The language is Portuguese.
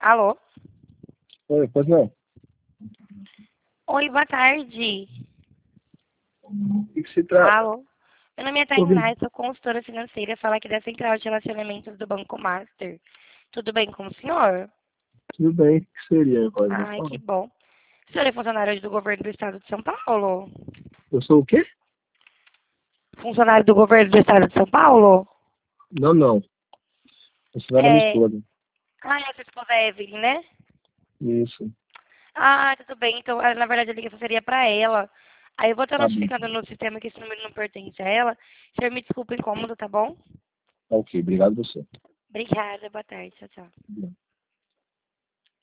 Alô? Oi, pois não. Oi, boa tarde. O que se trata? Alô? Meu nome é Tô ouvindo. Tainá, eu sou consultora financeira, falo aqui da Central de Relacionamentos do Banco Master. Tudo bem com o senhor? Tudo bem, o que seria? Pode me Ai, que falar. bom. O senhor é funcionário do governo do estado de São Paulo? Eu sou o quê? Funcionário do governo do estado de São Paulo? Não, não. Você vai da minha É... esposa. Ah, a sua esposa é Evelyn, né? Isso, Ah, tudo bem. Então, na verdade, a ligação seria para ela. Aí eu vou estar tá bem. notificando no sistema que esse número não pertence a ela. O senhor me desculpa o incômodo, tá bom? Tá ok, obrigado você. Obrigada, boa tarde. Tchau, tchau.